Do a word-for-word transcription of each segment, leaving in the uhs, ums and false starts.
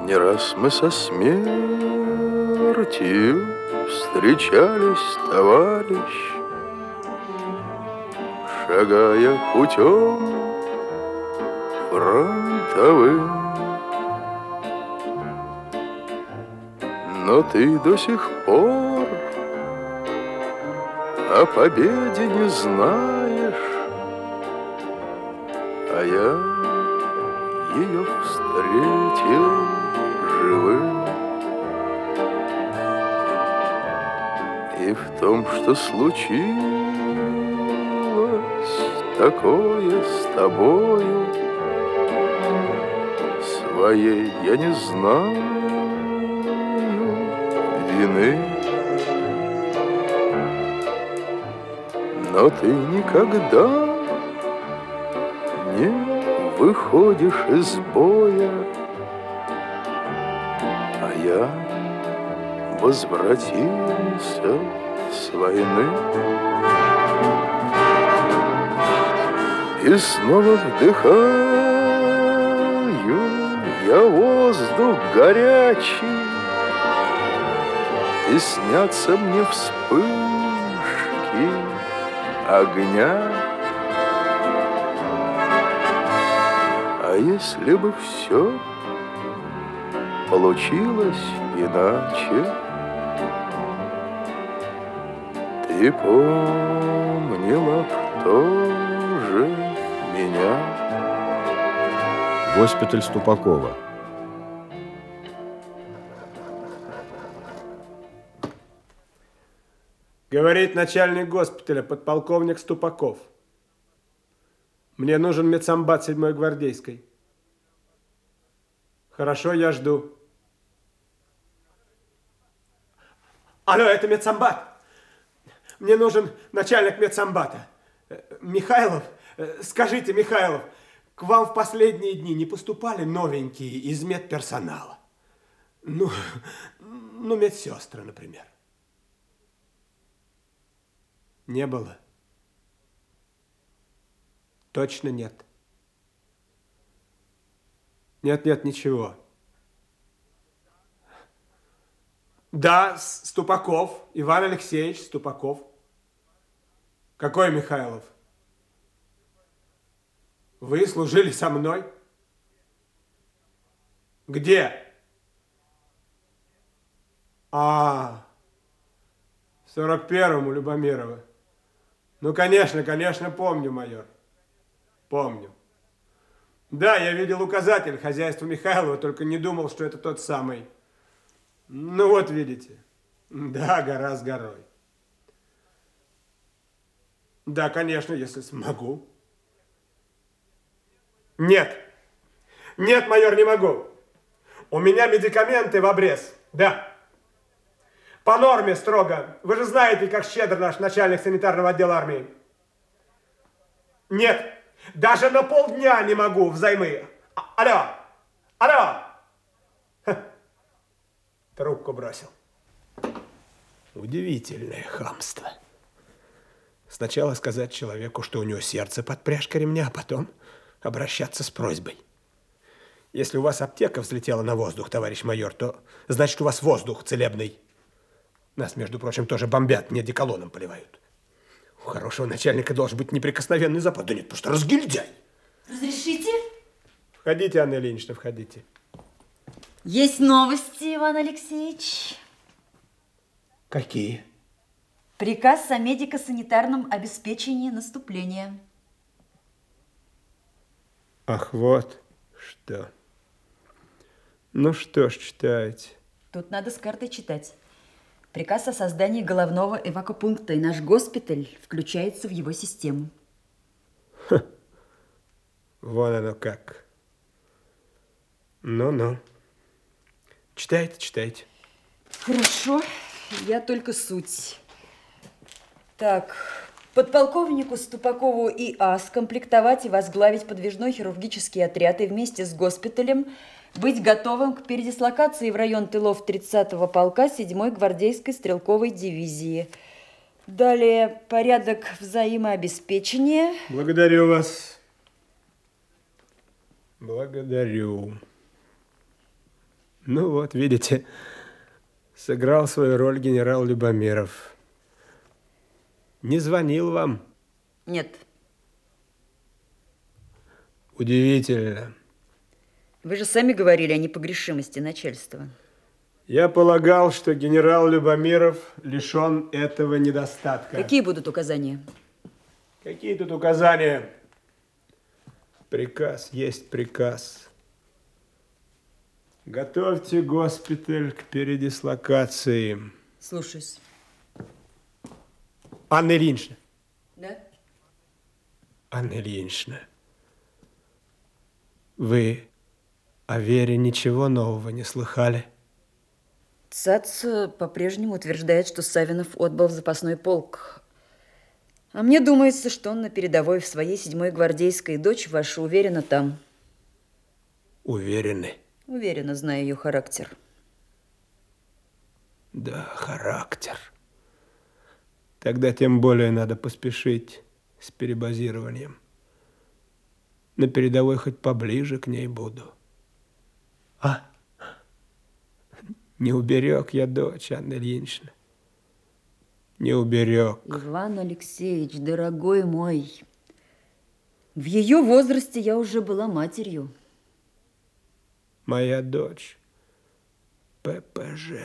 Не раз мы со смертью встречались, товарищ, шагая путем фронтовым. Но ты до сих пор о победе не знаешь, а я ее встретил живым. И в том, что случилось такое с тобою, своей я не знаю вины. Но ты никогда не выходишь из боя, а я возвратился с войны. И снова вдыхаю я воздух горячий, и снятся мне вспышки огня. А если бы все получилось иначе, ты помнила б тоже меня. Госпиталь Ступакова. Говорит начальник госпиталя, подполковник Ступаков. Мне нужен медсамбат седьмой гвардейской. Хорошо, я жду. Алло, это медсамбат. Мне нужен начальник медсамбата. Михайлов, скажите, Михайлов, к вам в последние дни не поступали новенькие из медперсонала? Ну, ну, медсестры, например. Не было? Точно нет? Нет, нет, ничего. Да, Ступаков, Иван Алексеевич Ступаков. Какой Михайлов? Вы служили со мной? Где? А, в сорок первом у Любомирова. Ну, конечно, конечно, помню, майор. Помню. Да, я видел указатель хозяйства Михайлова, только не думал, что это тот самый. Ну, вот видите. Да, гора с горой. Да, конечно, если смогу. Нет. Нет, майор, не могу. У меня медикаменты в обрез. Да. По норме строго. Вы же знаете, как щедр наш начальник санитарного отдела армии. Нет. Даже на полдня не могу взаймы. А- алло. Алло. Ха. Трубку бросил. Удивительное хамство. Сначала сказать человеку, что у него сердце под пряжкой ремня, а потом обращаться с просьбой. Если у вас аптека взлетела на воздух, товарищ майор, то значит, у вас воздух целебный. Нас, между прочим, тоже бомбят, не одеколоном поливают. У хорошего начальника должен быть неприкосновенный запад. Да нет, просто разгильдяй. Разрешите? Входите, Анна Ильинична, входите. Есть новости, Иван Алексеевич. Какие? Приказ о медико-санитарном обеспечении наступления. Ах, вот что. Ну что ж, читайте. Тут надо с картой читать. Приказ о создании головного эвакопункта, и наш госпиталь включается в его систему. Ха. Вон оно как. Ну-ну. Читайте, читайте. Хорошо, я только суть. Так, подполковнику Ступакову И А скомплектовать и возглавить подвижной хирургический отряд и вместе с госпиталем быть готовым к передислокации в район тылов тридцатого полка седьмой гвардейской стрелковой дивизии. Далее порядок взаимообеспечения. Благодарю вас. Благодарю. Ну вот, видите, сыграл свою роль генерал Любомиров. Не звонил вам? Нет. Удивительно. Вы же сами говорили о непогрешимости начальства. Я полагал, что генерал Любомиров лишен этого недостатка. Какие будут указания? Какие тут указания? Приказ есть приказ. Готовьте госпиталь к передислокации. Слушаюсь. Анна Ильинична. Да? Анна Ильинична, вы о Вере ничего нового не слыхали? ЦАЦ по-прежнему утверждает, что Савинов отбыл в запасной полк. А мне думается, что он на передовой в своей седьмой гвардейской, дочь ваша уверена там. Уверены? Уверена, зная ее характер. Да, характер. Тогда тем более надо поспешить с перебазированием. На передовой хоть поближе к ней буду. А? Не уберег я дочь, Анна Ильинична. Не уберег. Иван Алексеевич, дорогой мой, в ее возрасте я уже была матерью. Моя дочь ППЖ.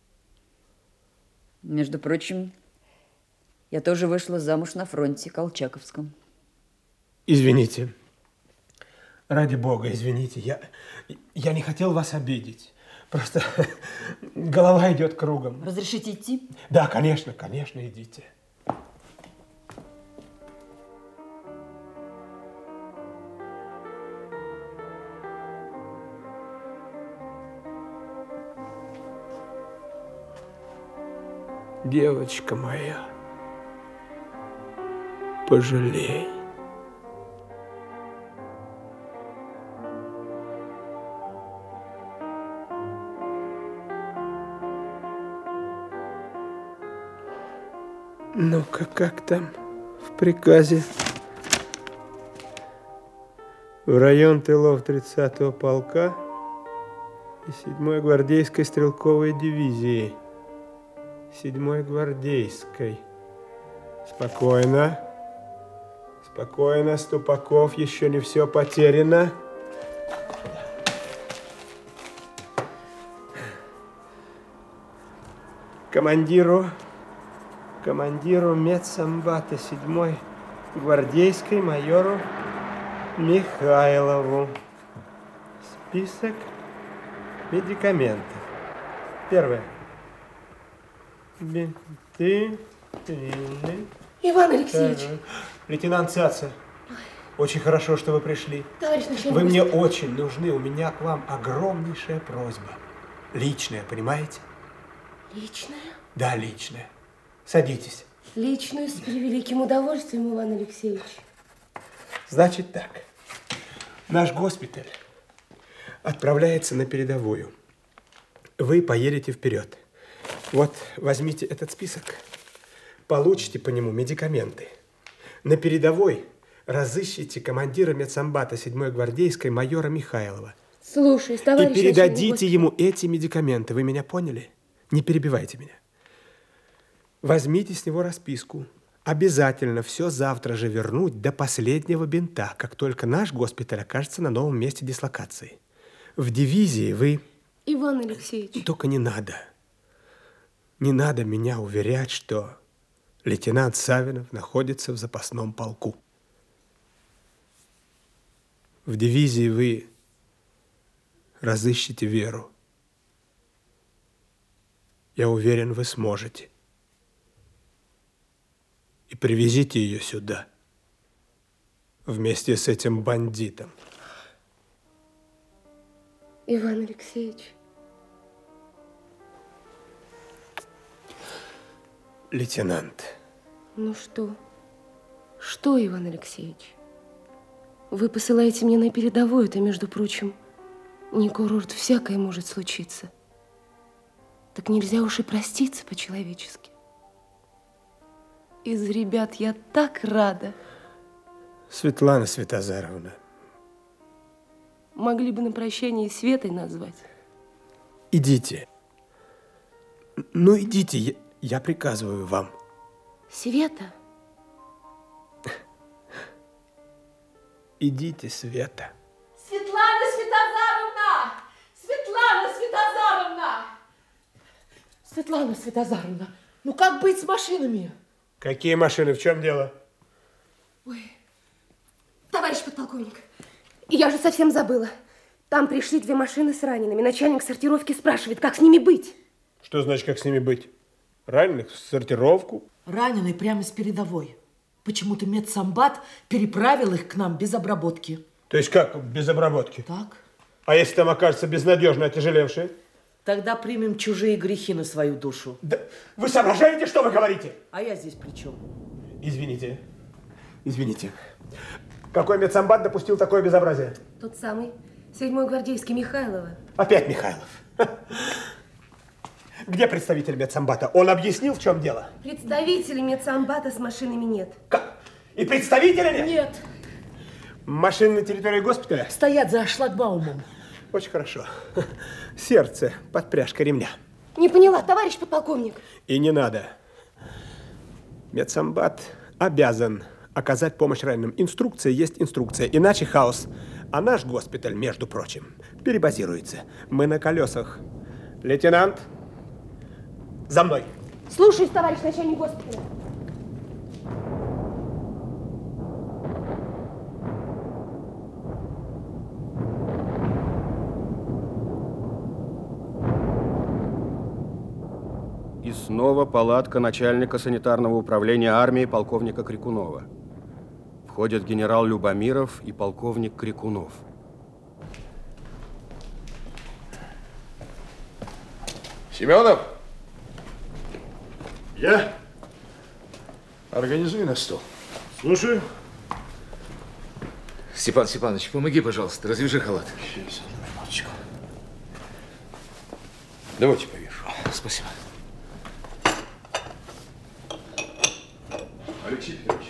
Между прочим, я тоже вышла замуж на фронте Колчаковском. Извините. Ради бога, извините. Я, я не хотел вас обидеть. Просто голова идет кругом. Разрешите идти? Да, конечно, конечно, идите. Девочка моя, пожалей. Ну-ка, как там в приказе? В район тылов тридцатого полка и седьмой гвардейской стрелковой дивизии. седьмой гвардейской. Спокойно. Спокойно, Ступаков, еще не все потеряно. Командиру, командиру медсамбата седьмой гвардейской майору Михайлову. Список медикаментов. Первое. Бинты, пилы. Иван Алексеевич. Второе. Лейтенант Цаца, очень хорошо, что вы пришли. Товарищ начальник. Вы мне очень нужны. У меня к вам огромнейшая просьба. Личная, понимаете? Личная? Да, личная. Садитесь. Личную с превеликим удовольствием, Иван Алексеевич. Значит так. Наш госпиталь отправляется на передовую. Вы поедете вперед. Вот, возьмите этот список. Получите по нему медикаменты. На передовой разыщите командира медсамбата седьмой гвардейской майора Михайлова. Слушаюсь, товарищ. И передадите ему эти медикаменты. Вы меня поняли? Не перебивайте меня. Возьмите с него расписку. Обязательно все завтра же вернуть до последнего бинта, как только наш госпиталь окажется на новом месте дислокации. В дивизии вы... Иван Алексеевич. Только не надо. Не надо меня уверять, что лейтенант Савинов находится в запасном полку. В дивизии вы разыщите Веру. Я уверен, вы сможете. И привезите ее сюда. Вместе с этим бандитом. Иван Алексеевич. Лейтенант. Ну что? Что, Иван Алексеевич? Вы посылаете меня на передовую, это, между прочим, не курорт, всякое может случиться. Так нельзя уж и проститься по-человечески. Из ребят я так рада. Светлана Светозаровна. Могли бы на прощание Светой назвать. Идите. Ну, идите, я, я приказываю вам. Света? Идите, Света. Светлана Светозаровна! Светлана Светозаровна! Светлана Светозаровна, ну как быть с машинами? Какие машины? В чем дело? Ой, товарищ подполковник, я же совсем забыла. Там пришли две машины с ранеными. Начальник сортировки спрашивает, как с ними быть. Что значит, как с ними быть? Раненых в сортировку? Раненый прямо с передовой. Почему-то медсамбат переправил их к нам без обработки. То есть как без обработки? Так. А если там окажется безнадежно отяжелевшие? Тогда примем чужие грехи на свою душу. Да, вы соображаете, что вы говорите? А я здесь при чем? Извините. Извините. Какой медсамбат допустил такое безобразие? Тот самый, седьмой гвардейский Михайлова. Опять Михайлов. Где представитель медсамбата? Он объяснил, в чем дело? Представителей медсамбата с машинами нет. Как? И представителя нет? Нет. Машины на территории госпиталя? Стоят за шлагбаумом. Очень хорошо. Сердце под пряжкой ремня. Не поняла, товарищ подполковник. И не надо. Медсамбат обязан оказать помощь раненым. Инструкция есть инструкция, иначе хаос. А наш госпиталь, между прочим, перебазируется. Мы на колесах. Лейтенант, за мной. Слушаюсь, товарищ начальник госпиталя. И снова палатка начальника санитарного управления армии полковника Крикунова. Входят генерал Любомиров и полковник Крикунов. Семенов! Я? Организуй на стол. Слушаю. Степан Степанович, помоги, пожалуйста, развяжи халат. Сейчас, одну минуточку. Давайте повешу. Спасибо. Алексей Петрович,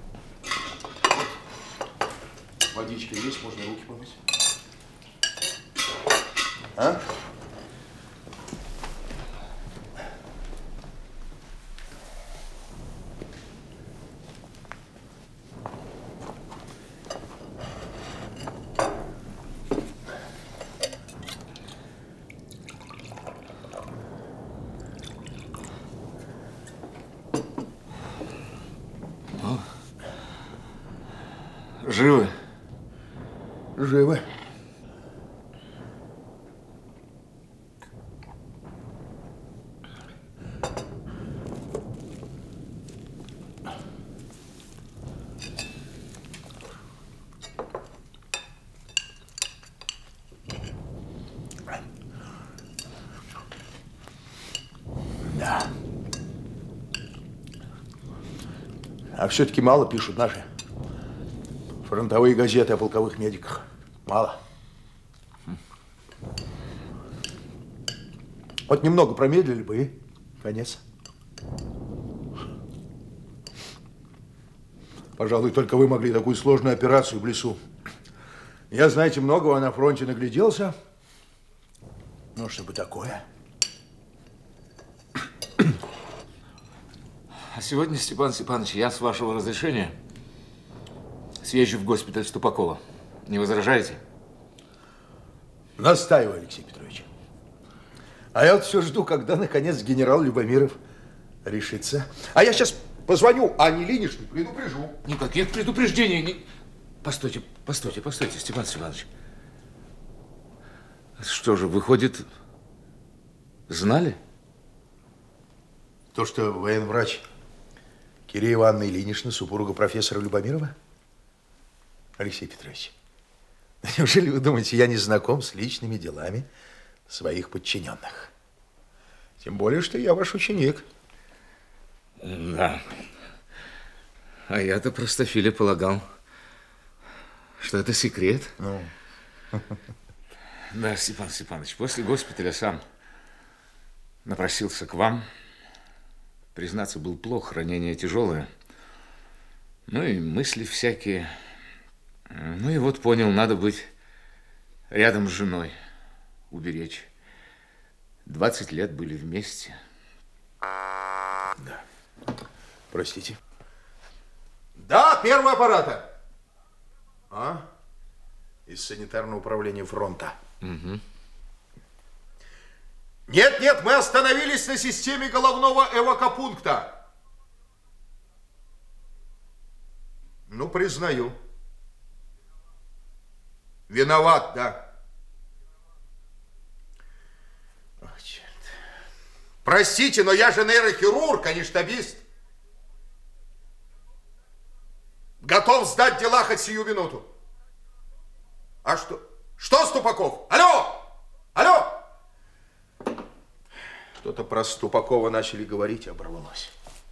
водичка есть, можно руки помыть. А? Живы? Живы. Да. А все-таки мало пишут наши фронтовые газеты о полковых медиках. Мало. Вот немного промедлили бы и конец. Пожалуй, только вы могли такую сложную операцию в лесу. Я, знаете, многого на фронте нагляделся. Ну, чтобы такое. А сегодня, Степан Степанович, я, с вашего разрешения, съезжу в госпиталь Ступакова. Не возражаете? Настаиваю, Алексей Петрович. А я вот все жду, когда, наконец, генерал Любомиров решится. А я сейчас позвоню Анне Ильиничне, предупрежу. Никаких предупреждений. Не... Постойте, постойте, постойте, Степан Степанович. Что же, выходит, знали? То, что военврач Киреева Анна Ильинична, супруга профессора Любомирова? Алексей Петрович, неужели вы думаете, я не знаком с личными делами своих подчиненных? Тем более, что я ваш ученик. Да. А я-то, простофиля, полагал, что это секрет. Ну. Да, Степан Степанович, после госпиталя сам напросился к вам. Признаться, был плохо, ранение тяжелое. Ну и мысли всякие. Ну и вот понял, надо быть рядом с женой, уберечь. двадцать лет были вместе. Да. Простите. Да, первого аппарата. А? Из санитарного управления фронта. Угу. Нет, нет, мы остановились на системе головного эвакопункта. Ну, признаю. Виноват, да. Ох, черт. Простите, но я же нейрохирург, а не штабист. Готов сдать дела хоть сию минуту. А что? Что, Ступаков? Алло! Алло! Что-то про Ступакова начали говорить, и оборвалось.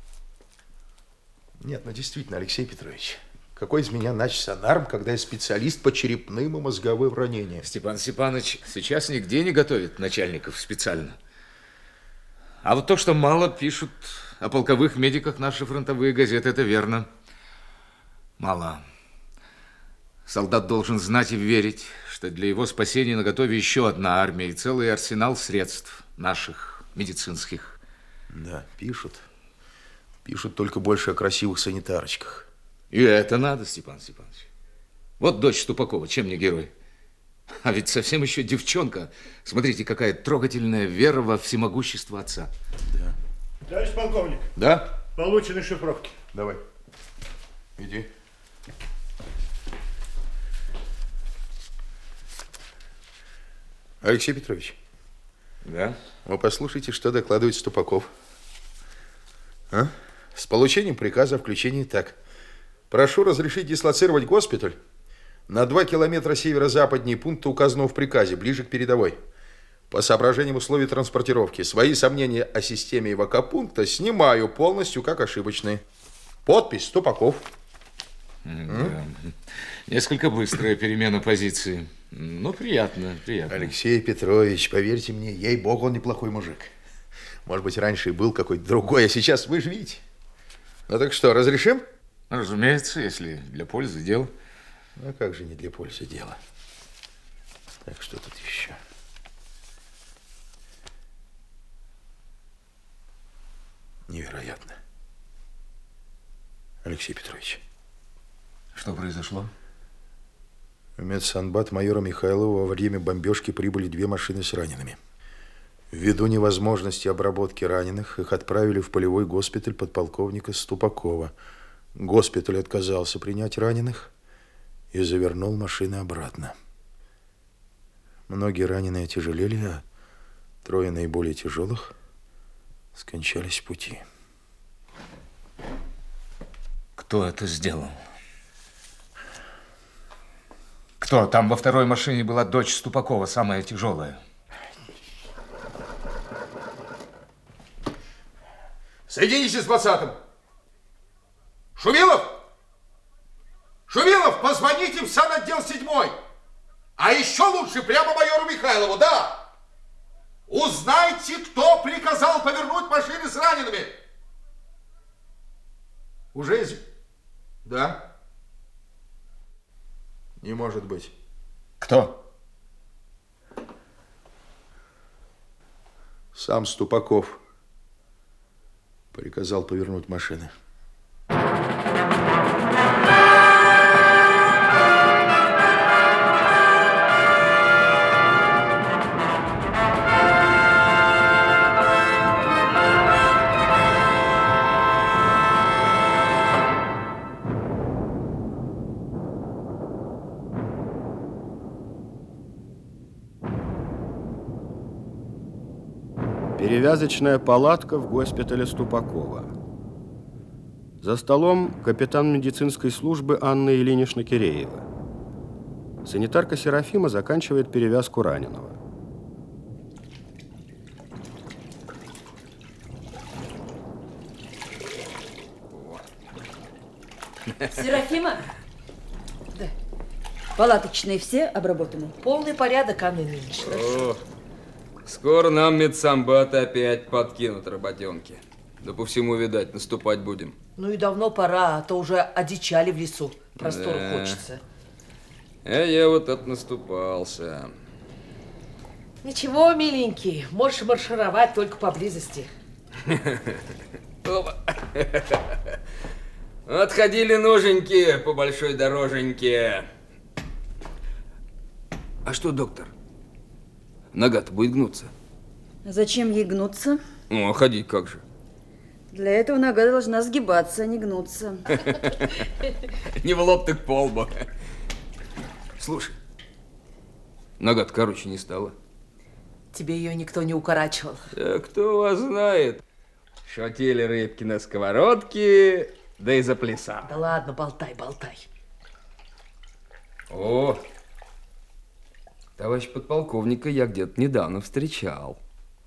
Нет, ну действительно, Алексей Петрович, какой из меня начсонарм, когда я специалист по черепным и мозговым ранениям? Степан Степанович сейчас нигде не готовит начальников специально. А вот то, что мало пишут о полковых медиках наши фронтовые газеты, это верно. Мало. Солдат должен знать и верить, что для его спасения наготове еще одна армия и целый арсенал средств наших медицинских. Да, пишут. Пишут только больше о красивых санитарочках. И это надо, Степан Степанович. Вот дочь Ступакова, чем не герой? А ведь совсем еще девчонка. Смотрите, какая трогательная вера во всемогущество отца. Да. Товарищ полковник. Да? Получены шифровки. Давай. Иди. Алексей Петрович. Да? Вы послушайте, что докладывает Ступаков. А? С получением приказа о включении так. Прошу разрешить дислоцировать госпиталь на два километра северо-западнее пункта, указанного в приказе, ближе к передовой. По соображениям условий транспортировки, свои сомнения о системе эвакопункта снимаю полностью как ошибочные. Подпись Ступаков. Да. Несколько быстрая перемена позиции. Ну, приятно, приятно. Алексей Петрович, поверьте мне, ей-богу, он неплохой мужик. Может быть, раньше и был какой-то другой, а сейчас вы же видите. Ну так что, разрешим? Разумеется, если для пользы дела. А как же не для пользы дела? Так, что тут еще? Невероятно. Алексей Петрович. Что произошло? В медсанбат майора Михайлова во время бомбежки прибыли две машины с ранеными. Ввиду невозможности обработки раненых, их отправили в полевой госпиталь подполковника Ступакова. Госпиталь отказался принять раненых и завернул машины обратно. Многие раненые отяжелели, а трое наиболее тяжелых скончались в пути. Кто это сделал? Кто? Там во второй машине была дочь Ступакова, самая тяжелая. Соедините с двадцатым. Шумилов! Шумилов, позвоните в санотдел седьмой. А еще лучше прямо майору Михайлову, да. Узнайте, кто приказал повернуть машины с ранеными. Уже из... Да. Не может быть. Кто? Сам Ступаков приказал повернуть машины. Перевязочная палатка в госпитале Ступакова. За столом капитан медицинской службы Анна Ильинична Киреева. Санитарка Серафима заканчивает перевязку раненого. Серафима? Да. Палаточные все обработаны? Полный порядок, Анна Ильинична. О, скоро нам медсамбат опять подкинут работенки. Да по всему, видать, наступать будем. Ну и давно пора, а то уже одичали в лесу. Простору Да. хочется. А я вот отнаступался. Ничего, миленький, можешь маршировать только поблизости. Отходили ноженьки по большой дороженьке. А что, доктор? Нога-то будет гнуться. Зачем ей гнуться? Ну, а ходить как же? Для этого нога должна сгибаться, а не гнуться. Не в лоб, так по лбу. Слушай, нога-то короче не стала. Тебе ее никто не укорачивал. Да кто вас знает? Шутили рыбки на сковородке, да и заплясал. Да ладно, болтай, болтай. О, товарищ подполковника я где-то недавно встречал.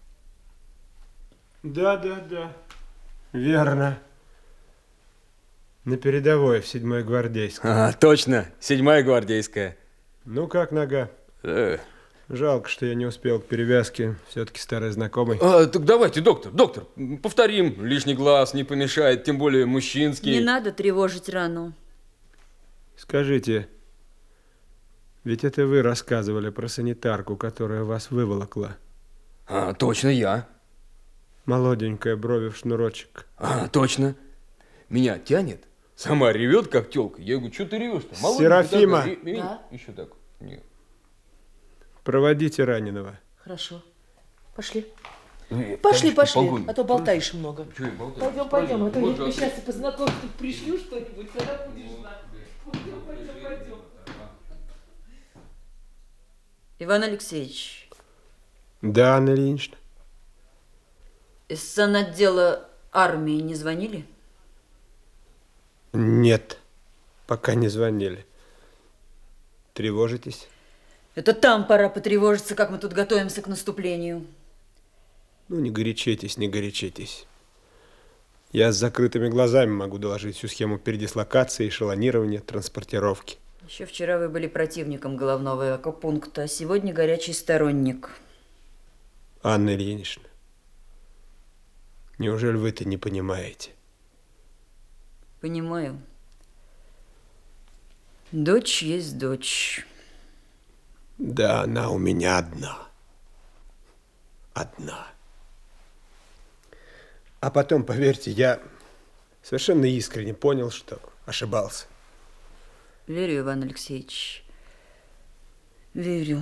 Да, да, да. Верно. На передовой в седьмой гвардейской. А, точно, седьмая гвардейская. Ну как нога? Э. Жалко, что я не успел к перевязке. Все-таки старый знакомый. А, так давайте, доктор, доктор, повторим. Лишний глаз не помешает, тем более мужчинский. Не надо тревожить рану. Скажите, ведь это вы рассказывали про санитарку, которая вас выволокла? А, точно я. Молоденькая, брови в шнурочек. А, точно. Меня тянет, сама ревет, как тёлка. Я говорю, что ты ревешь-то? Серафима! Да? Еще так. Нет. Проводите раненого. Хорошо. Пошли. Э, Пошли, товарищ пошли, подполковник. а то болтаешь много. Чё я болтаю? Пойдем, пойдем, а то я Вот тебе так. сейчас и по знакомству пришлю что-нибудь, тогда будешь знать. Пойдем, пойдем, пойдем. Иван Алексеевич, Да, Анна Ильинична. из санотдела армии не звонили? Нет, пока не звонили. Тревожитесь? Это там пора потревожиться, как мы тут готовимся к наступлению. Ну, не горячитесь, не горячитесь. Я с закрытыми глазами могу доложить всю схему передислокации, эшелонирования, транспортировки. Еще вчера вы были противником головного акупункта, а сегодня горячий сторонник. Анна Ильинична, неужели вы это не понимаете? Понимаю. Дочь есть дочь. Да, она у меня одна. Одна. А потом, поверьте, я совершенно искренне понял, что ошибался. Верю, Иван Алексеевич. Верю.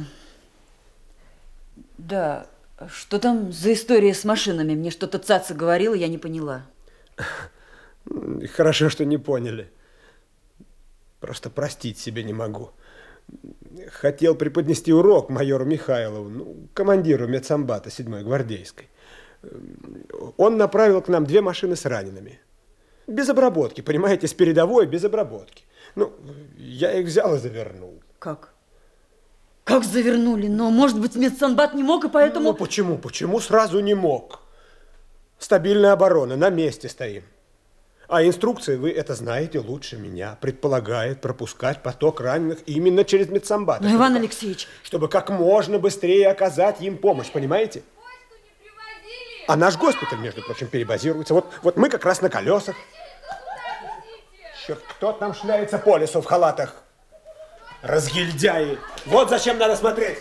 Да, что там за история с машинами? Мне что-то Цаца говорила, я не поняла. Хорошо, что не поняли. Просто простить себе не могу. Хотел преподнести урок майору Михайлову, ну, командиру медсамбата седьмой гвардейской. Он направил к нам две машины с ранеными. Без обработки, понимаете, с передовой, без обработки. Ну, я их взял и завернул. Как? Как завернули? Но, может быть, медсанбат не мог, и поэтому... Ну, почему? Почему сразу не мог? Стабильная оборона, на месте стоим. А инструкции, вы это знаете лучше меня, предполагает пропускать поток раненых именно через медсамбат. Но, Иван Алексеевич... Чтобы как можно быстрее оказать им помощь, понимаете? А наш госпиталь, между прочим, перебазируется. Вот, вот мы как раз на колесах. Черт, кто там шляется по лесу в халатах? Разгильдяи. Вот зачем надо смотреть.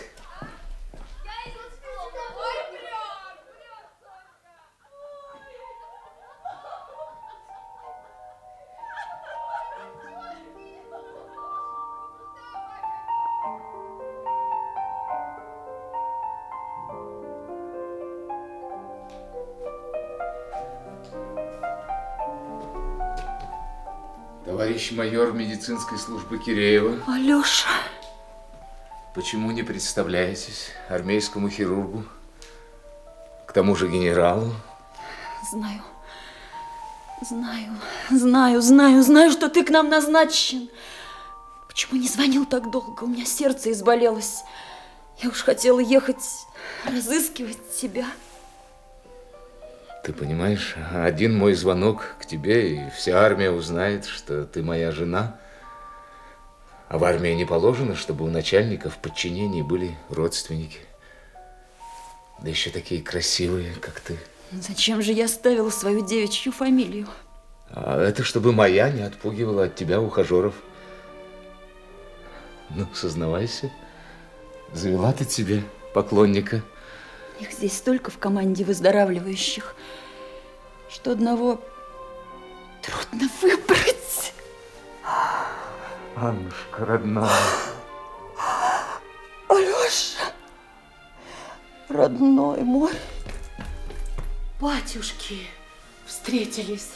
Товарищ майор медицинской службы Киреева. Алёша. Почему не представляетесь армейскому хирургу? К тому же генералу. Знаю. Знаю. Знаю, знаю, знаю, что ты к нам назначен. Почему не звонил так долго? У меня сердце изболелось. Я уж хотела ехать разыскивать тебя. Ты понимаешь, один мой звонок к тебе, и вся армия узнает, что ты моя жена. А в армии не положено, чтобы у начальника в подчинении были родственники. Да еще такие красивые, как ты. Зачем же я ставила свою девичью фамилию? А это чтобы моя не отпугивала от тебя ухажеров. Ну, сознавайся, завела ты тебе поклонника. Их здесь столько в команде выздоравливающих, что одного трудно выбрать. Аннушка, родная. Алёша, родной мой. Батюшки встретились.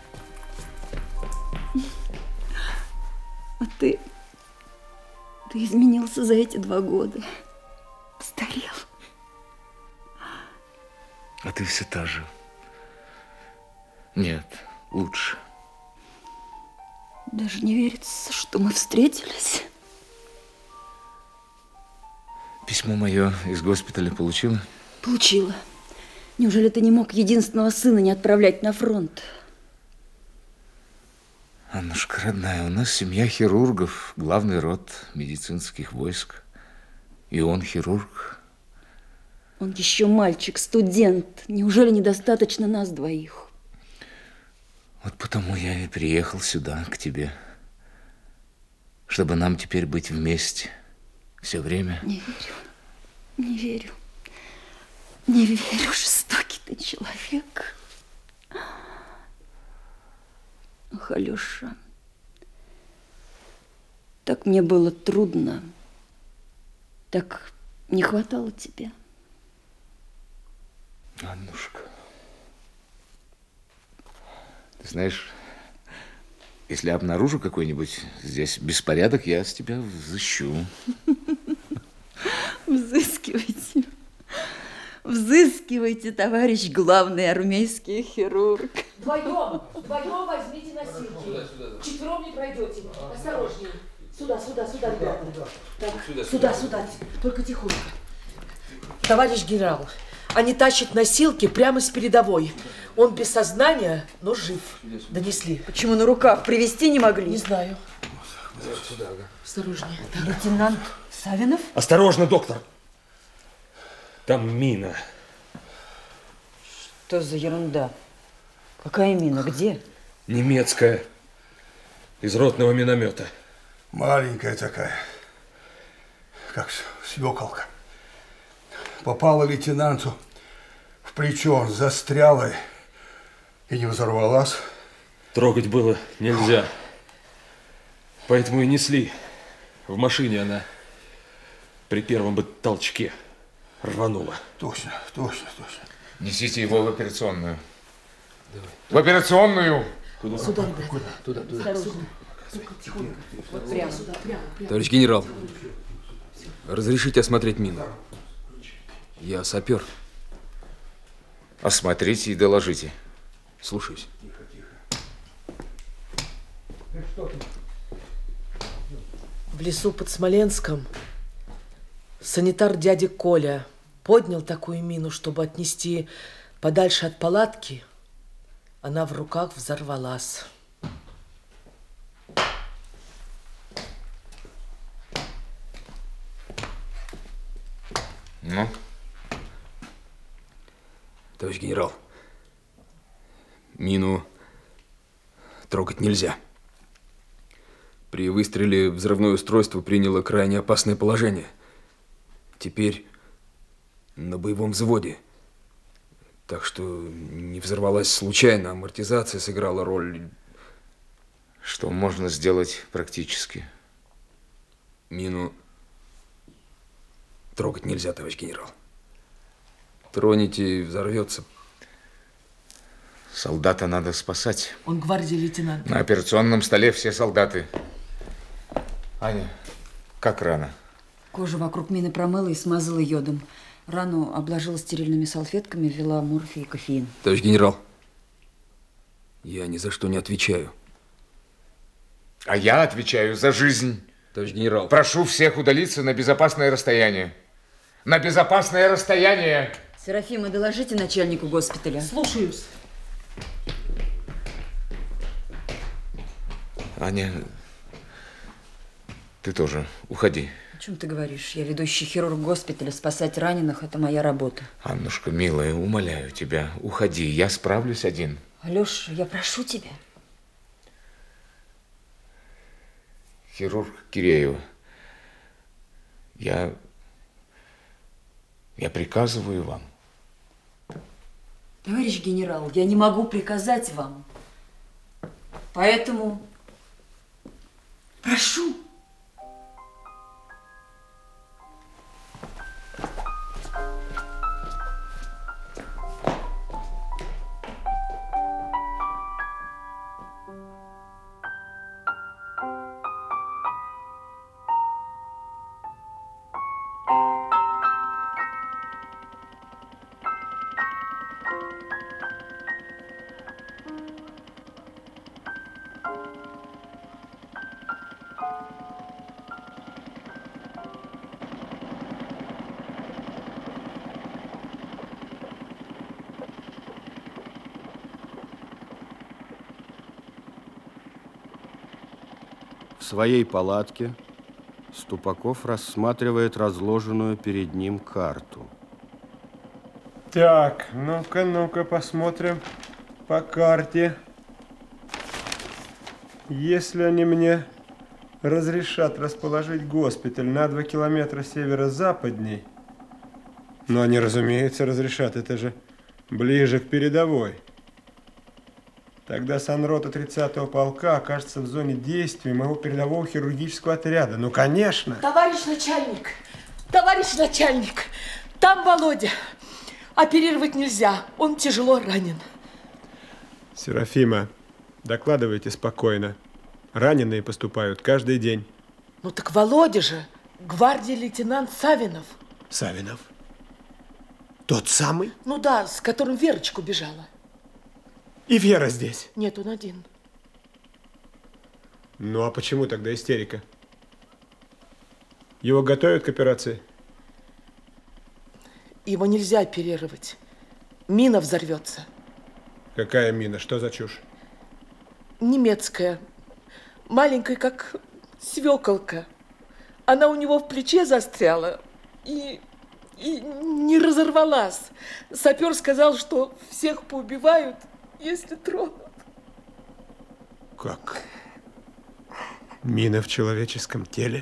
А ты, ты изменился за эти два года. Постарел. А ты все та же. Нет, лучше. Даже не верится, что мы встретились. Письмо мое из госпиталя получила? Получила. Неужели ты не мог единственного сына не отправлять на фронт? Аннушка, родная, у нас семья хирургов, главный род медицинских войск. И он хирург. Он еще мальчик, студент. Неужели недостаточно нас двоих? Вот потому я и приехал сюда, к тебе. Чтобы нам теперь быть вместе все время. Не верю, не верю. Не верю, жестокий ты человек. Ах, Алёша, так мне было трудно, так не хватало тебя. Аннушка, ты знаешь, если обнаружу какой-нибудь здесь беспорядок, я с тебя взыщу. Взыскивайте. Взыскивайте, товарищ главный армейский хирург. Вдвоем, вдвоем возьмите носилки. Четвером не пройдете. Осторожнее. Сюда, сюда, сюда, ребята. Так, сюда, сюда. Только тихонько. Товарищ генерал, они тащат носилки прямо с передовой. Он без сознания, но жив. Донесли. Почему на руках привезти не могли? Не знаю. Осторожнее. Так. Лейтенант Савинов? Осторожно, доктор. Там мина. Что за ерунда? Какая мина? Где? Немецкая. Из ротного миномета. Маленькая такая, как свеколка. Попала лейтенанту в плечо, застряла и не взорвалась. Трогать было нельзя. Поэтому и несли. В машине она при первом бы толчке рванула. Точно, точно, точно. Несите его в операционную. Давай. В операционную! Куда? Сюда, ребята. Куда? Туда, туда. Осторожно. Тихонько. Вот прямо. Сюда, прямо, прямо. Товарищ генерал, разрешите осмотреть мину? Я сапер. Осмотрите и доложите. Слушаюсь. В лесу под Смоленском санитар дядя Коля поднял такую мину, чтобы отнести подальше от палатки. Она в руках взорвалась. Ну? Товарищ генерал, мину трогать нельзя. При выстреле взрывное устройство приняло крайне опасное положение. Теперь на боевом взводе. Так что не взорвалась случайно, амортизация сыграла роль. Что можно сделать практически? Мину трогать нельзя, товарищ генерал. Тронете, взорвется. Солдата надо спасать. Он гвардии лейтенант. На операционном столе все солдаты. Аня, как рана? Кожу вокруг мины промыла и смазала йодом. Рану обложила стерильными салфетками, ввела морфий и кофеин. Товарищ генерал, я ни за что не отвечаю. А я отвечаю за жизнь. Товарищ генерал. Прошу всех удалиться на безопасное расстояние. На безопасное расстояние. Серафима, доложите начальнику госпиталя. Слушаюсь. Аня, ты тоже уходи. О чем ты говоришь? Я ведущий хирург госпиталя. Спасать раненых – это моя работа. Аннушка, милая, умоляю тебя, уходи. Я справлюсь один. Алёша, я прошу тебя. Хирург Киреева. Я Я приказываю вам. Товарищ генерал, я не могу приказать вам. Поэтому прошу. В своей палатке Ступаков рассматривает разложенную перед ним карту. Так, ну-ка, ну-ка, посмотрим по карте. Если они мне разрешат расположить госпиталь на два километра северо-западней, но они, разумеется, разрешат, это же ближе к передовой. Тогда санрота тридцатого полка окажется в зоне действия моего передового хирургического отряда. Ну, конечно. Товарищ начальник, товарищ начальник, там Володя. Оперировать нельзя, он тяжело ранен. Серафима, докладывайте спокойно. Раненые поступают каждый день. Ну так Володя же, гвардии лейтенант Савинов. Савинов? Тот самый? Ну да, с которым Верочка убежала. И Вера здесь? Нет, он один. Ну, а почему тогда истерика? Его готовят к операции? Его нельзя оперировать. Мина взорвется. Какая мина? Что за чушь? Немецкая. Маленькая, как свеколка. Она у него в плече застряла и, и не разорвалась. Сапер сказал, что всех поубивают, если тронут. Как? Мина в человеческом теле?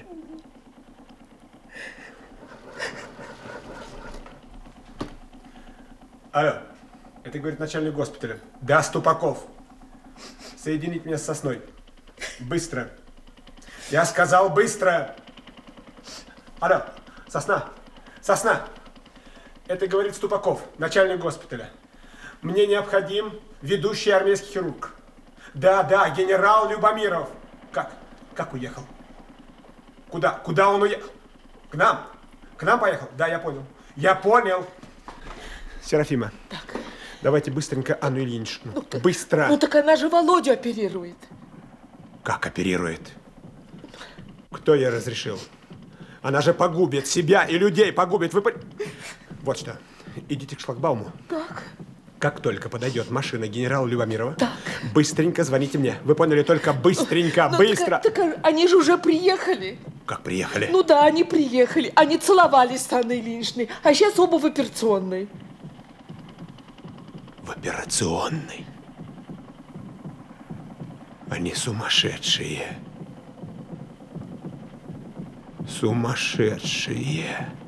Алло, это говорит начальник госпиталя. Да, Ступаков. Соединить меня с Сосной. Быстро. Я сказал быстро. Алло, Сосна. Сосна. Это говорит Ступаков, начальник госпиталя. Мне необходим ведущий армейский хирург. Да, да, генерал Любомиров. Как? Как уехал? Куда? Куда он уехал? К нам? К нам поехал? Да, я понял. Я понял. Серафима, Так. давайте быстренько Анну Ильиничну. Ну, так, Быстро. Ну так она же Володю оперирует. Как оперирует? Кто ей разрешил? Она же погубит себя и людей погубит. Вы... Вот что. Идите к шлагбауму. Так. Как только подойдет машина генерала Любомирова, Так. быстренько звоните мне. Вы поняли? Только быстренько, Ну, быстро. Так, так они же уже приехали. Как приехали? Ну да, они приехали. Они целовались с Анной Ильиничной, а сейчас оба в операционной. В операционной. Они сумасшедшие. Сумасшедшие.